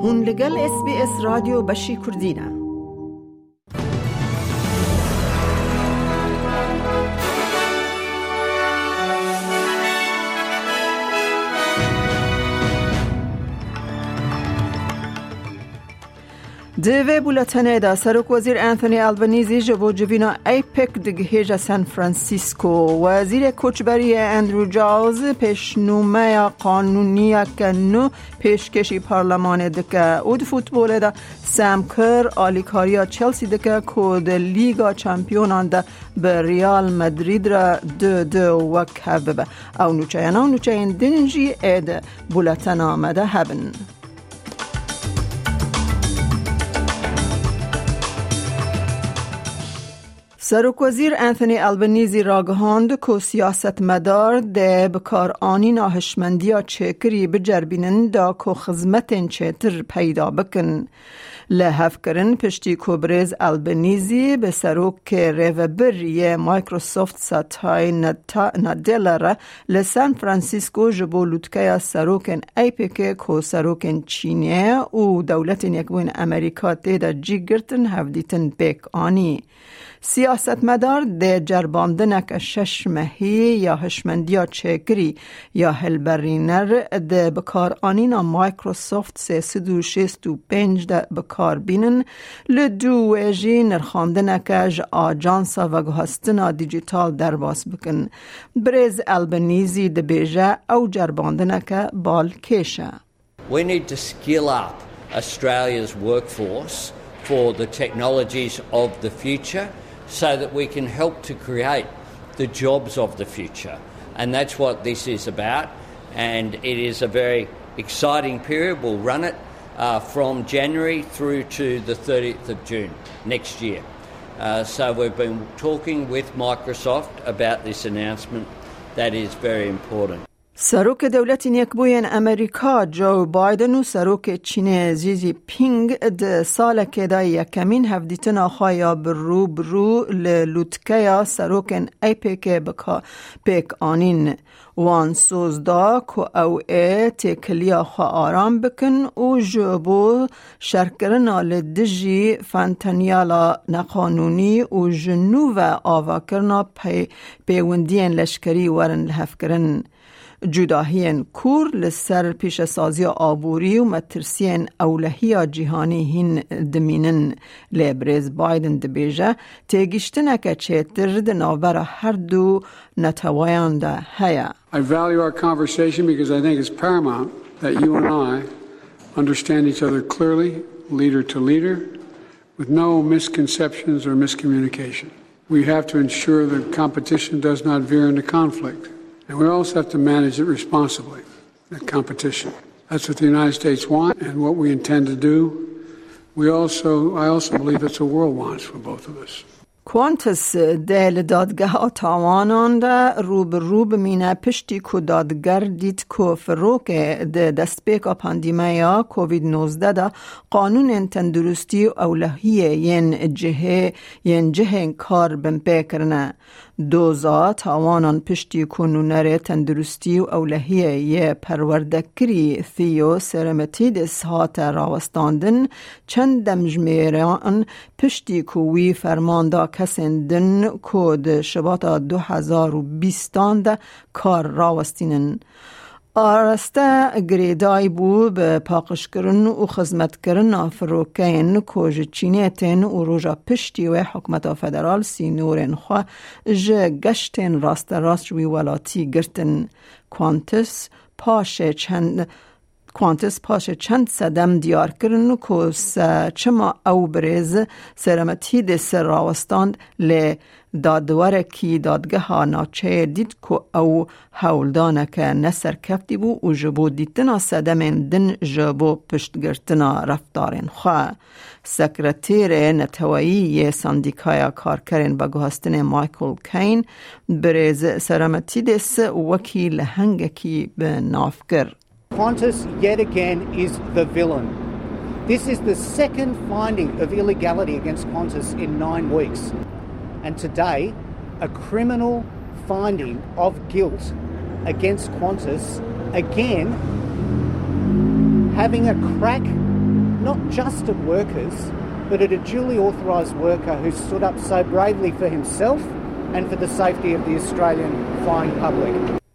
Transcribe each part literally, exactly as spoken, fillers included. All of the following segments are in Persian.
هون لگل اس بی اس رادیو بشی کردینه. دوی بولتنه دا سرک وزیر انتونی البنیزی جبو جوینا ایپک دگهیج سان فرانسیسکو. وزیر کوچبری اندرو جاوز پیشنومه قانونی کنو پیشکشی پارلمان دکه. اود فوتبول دا سامکر آلیکاریا چلسی دکه کود لیگا چمپیونان دا به ریال مدرید را دو دو وکه ببه. او نوچه او نوچه این دنجی اید بولتن آمده هبن. سرک وزیر انتونی البنیزی راگهاند که سیاست مدار ده بکار آنی ناهشمندی چکری بجربینن دا که خزمتین چتر پیدا بکن. لحف کرن پشتی کبریز البنیزی به سروک ریوبری مایکروسافت ساتای ندلره لسان فرانسیسکو جبو لوتکه سروکن ایپک که سروکن چینیه و دولتین یکبوین امریکا تیدا جی گرتن هفدیتن بیک آنی. سیاست مدار ده جرباندنک شش مهی یا هشمندیا چکری یا هلبرینر ده بکار آنینا مایکروسافت سیصد و شصت و پنج ده بکار بینن لدو ویجی نرخاندنک ج آجانسا و گهستنا دیجیتال در باس بکن. بریز البنیزی ده بیجه او جرباندنک بال کشه. We need to skill up Australia's workforce for the technologies of the future, so that we can help to create the jobs of the future. And that's what this is about. And it is a very exciting period. We'll run it uh, from January through to the thirtieth of June next year. Uh, so we've been talking with Microsoft about this announcement. That is very important. سروک دولت یکبوین امریکا جو بایدن و سروک چین زی پینگ ده سال که دا یکمین هفدیتن آخایا برو برو للوتکه سروکن ایپک بکا پیک آنین وان سوز دا که او ای تکلیا خواه آرام بکن و جبو شرکرنا لدجی فانتانیالا نقانونی و جنو و آوا کرنا پی پیوندین لشکری ورن لحف کرن. جداهین کور لسر پیش سازی آبوری و مترسین اولهی جهانی هین دمینن. لبریز بایدن دبیجه تیگیشتنه که چیتر دنابر هر دو نتوایان ده هیا. I value our conversation because I think it's paramount that you and I understand each other clearly, leader to leader, with no misconceptions or miscommunication. We have to ensure that competition does not veer into conflict. And we also have to manage it responsibly, that competition. That's what the United States wants and what we intend to do. We also, I also believe it's what the world wants for both of us. کوانتس دل دادگاه تاوانان ده روب روب مینه پشتی که دادگر دید که فروک ده دست پیکا پاندیمیا کووید نوزده ده قانون تندرستی و اولهیه ین جهه ین جهه کار بمپی کرنه. دوزا تاوانان پشتی که نونره تندرستی و اولهیه یه پروردکری ثیو سرمتیدس هات راوستاندن چند دمجمیران پشتی که وی فرمانده کسندن کود شباتا دو هزار و بیستان ده کار راوستینن. آرسته گریدای بو به پاقش کرن و خدمت کرن افروکین کوج چینیتن و روژا پشتی و حکمت فدرال سینورن خوا ج گشتن راست راست وی ولاتی گرتن. کوانتس پاشه چند کوانتس پاشه چند صدم دیار کرن که چما او بریز سرمتی ده سر راوستاند ل دادواره کی دادگه ها ناچه دید که او حولدانه که نسر کفتی بو و جبو دیتنا صدمین دن جبو پشتگرتنا رفتارین خواه. سکرتیر نتوایی ساندیکای کارکرین بگوهستن مایکل کین بریز سرمتی دس وکیل هنگکی به نافکر. Qantas yet again is the villain. This is the second finding of illegality against Qantas in nine weeks. And today, a criminal finding of guilt against Qantas, again, having a crack not just at workers, but at a duly authorised worker who stood up so bravely for himself and for the safety of the Australian flying public.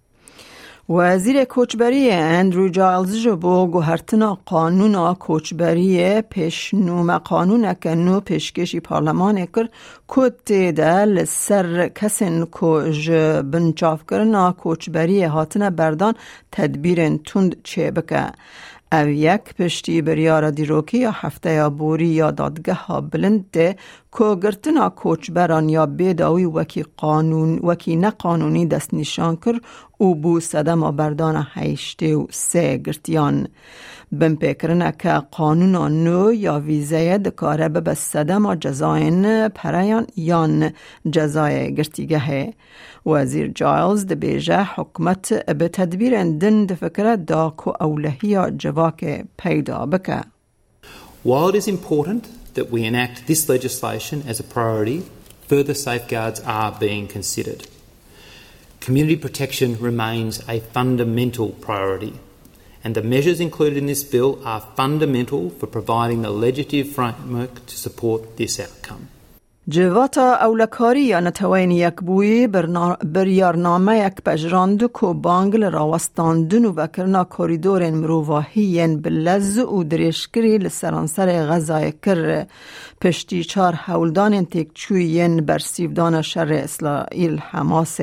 وزیر کوچبری اندرو جایلز جبو گوهرتنا قانونا کوچبری پیشنوم قانون که نو پیشکشی پارلمان کر کت ده لسر کسین کو بنچاف کرنا کوچبری هاتنا بردان تدبیر تند چه بکه. او یک پشتی بریار دیروکی یا هفته یا بوری یا دادگه ها بلند ده که گرتنا کوچبران یا بیداوی وکی قانون وکی نقانونی دست نشان کر او بو صدم بردان هشته و سه گرتیان. بم پیکرنه که قانون نو یا ویزه دکاره به صدم جزاین پریان یان جزای گرتیگه. وزیر جایلز ده بیجه حکمت به تدبیر دن ده فکره دا که اولهی جواک پیدا بکه. While it is important that we enact this legislation as a priority, further safeguards are being considered. Community protection remains a fundamental priority, and the measures included in this bill are fundamental for providing the legislative framework to support this outcome. جواتا اولکاری یا نتوین یک بوی بریارنامه یک پجراند که بانگل راوستاندن و وکرنا کوریدور مروواهی بلز و دریشکری لسرانسر غزای کر پشتی چار حولدان تکچوین برسیودان شر اسرائیل حماس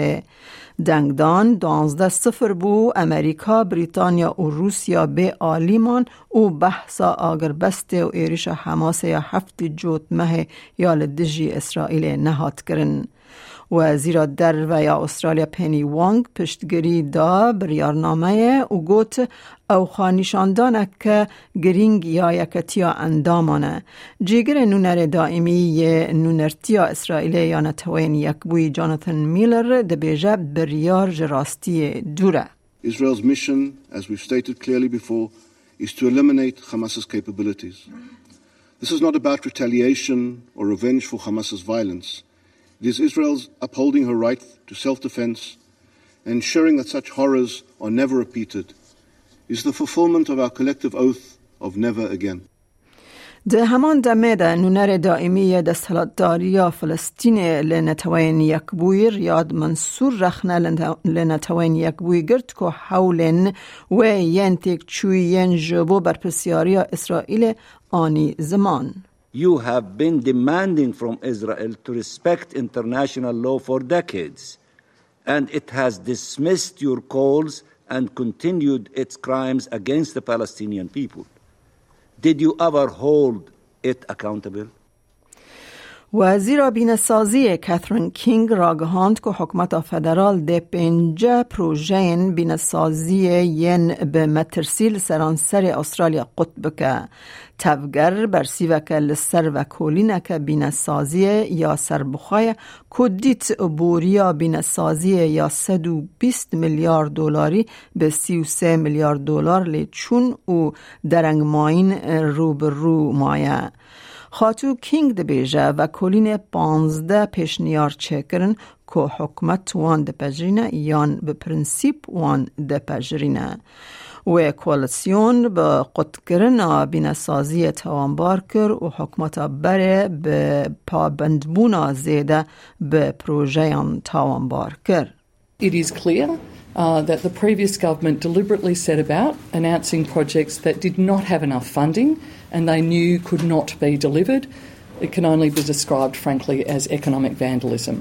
دنگدان دانزده صفر بو امریکا بریتانیا و روسیا به آلیمان و بحثا آگر بسته و ایریش حماس یا هفت جوت مه یا لدجی اسرائیل نهات کرن. وزیر در و یا استرالیا پنی وانگ پشتگری دا بریارنامه و گوت او خانشاندانه که گرینگ یا یکتیا اندامانه. جیگر نونر دائمی نونرتیا اسرائیل یا نتوین یک بوی جاناتن میلر ده بیجه بریار جراستی دوره. Israel's mission, as we've stated clearly before, is to eliminate Hamas's capabilities. This is not about retaliation or revenge for Hamas's violence. It is Israel's upholding her right to self-defense and ensuring that such horrors are never repeated. It is the fulfillment of our collective oath of never again. ده همان دمه ده نونر دائمی دستهلاتداری فلسطین لنتوین یک بوی ریاد منصور رخنه لنتوین یک بوی گرد که حولن و ینتک چوین جبو بر پسیاری اسرائیل آنی زمان. You have been demanding from Israel to respect international law for decades, and it has dismissed your calls and continued its crimes against the Palestinian people. Did you ever hold it accountable? وزیر بینسازی کاترین کینگ را گهاند که حکومت فدرال ده پنجه پروژه بینسازی ین به مترسیل سرانسر استرالیا قطب که تفگر برسیوه که لسر و کولینه که بینسازی یا سربخای کدیت بوریا بینسازی یا صد و بیست میلیارد دلاری به سی و سه میلیارد دلار لیچون و درنگ ماین رو به رو مایه. خاتو کینگ ده بیجه و کلین پانزده پیشنیار چکرن که حکمت وان ده پجرینه یان به پرنسیپ وان ده پجرینه و کوالسیون به قطکرن بینسازی توانبار کر و حکمت بره به پابندبونا زیده به پروژه توانبار کر. It is clear uh, that the previous government deliberately set about announcing projects that did not have enough funding and they knew could not be delivered. It can only be described, frankly, as economic vandalism.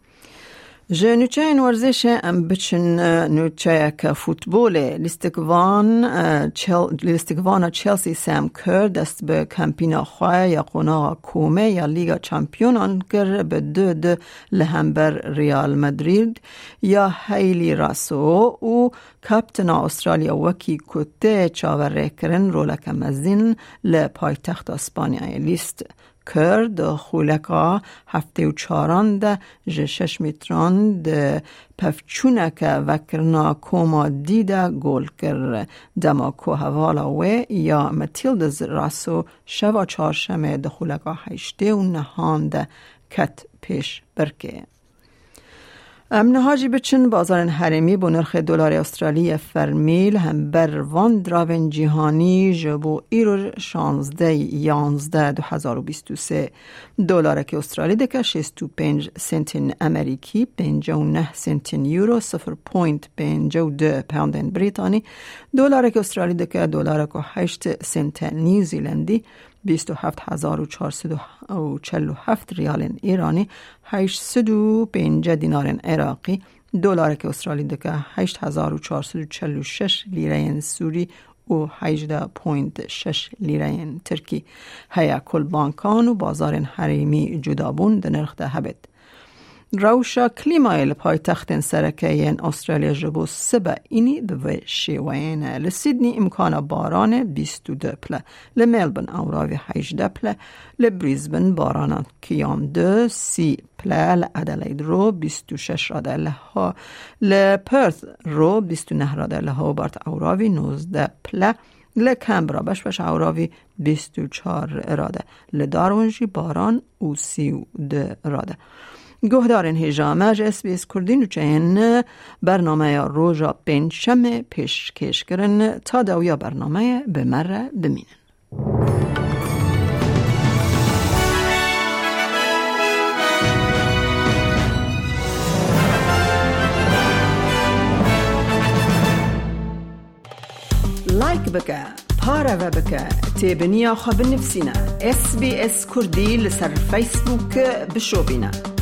جه نوچه این ورزش ام بچن نوچه که فوتبول لیستگوان لیستگوان چلسی سام کر دست به کمپینا خواه یا قناغ کومه یا لیگا چمپیونان کر به دو دو لهمبر ریال مدرید یا هیلی راسو و کپتن استرالیا وکی کته چاوره کرن رولک مزین لپایتخت اسپانیای لیست کر ده خولکا هفته و چاران ده جشش میتران ده پفچونه که وکرنا کوما دیده گل کر دماکو حوالا و یا متیلدز راسو شوا چارشمه ده خولکا هشته و نهان ده کت پیش برکه. امنهاجی بچن بازار حرمی با نرخ دلار استرالی فرمیل هم بر وان دراون جهانی جبو ایرو شانزده یانزده دو هزار و بیست و سه دلار که استرالی دکه شست و پنج سنتین امریکی پنجاه و نه سنتین یورو صفر پوینت پنجاه و دو پوند بریتانی دلار که استرالی دکه دلار که هشت سنت نیوزیلندی بیست و هفت هزار و چهارصد و چهل و هفت ریال ایرانی هشتصد و پنجاه دینار عراقی دلار که استرالی دکه هشت هزار و چهارصد و چهل و شش لیره سوری و هجده پوینت شش لیره ترکی هیا کل بانکان و بازار حریمی جدابون در نرخ ده هبت روشا کلیمای پای تخت سرکه استرالیا جبو سبا اینی به شیوین لسیدنی امکان باران بیست و دو پله لملبن اوراوی هجده پله لبریزبن باران کیان دو سی پله لادلید رو بیست و شش راده لها لپرث رو بیست و نه راده لها بارت اوراوی نوزده پله لکمبرا بش بش اوراوی بیست و چار راده لدارونجی باران و سی و دو راده گهدارن هجامه اس بی اس کردین و چهن برنامه روژا پنجشنبه پیش کش کرن تا دویا برنامه به مره بمینن. لایک بکه پاره و بکه تیبنیا خواب نفسینا اس بی اس کردی لسر فیسبوک بشو بینا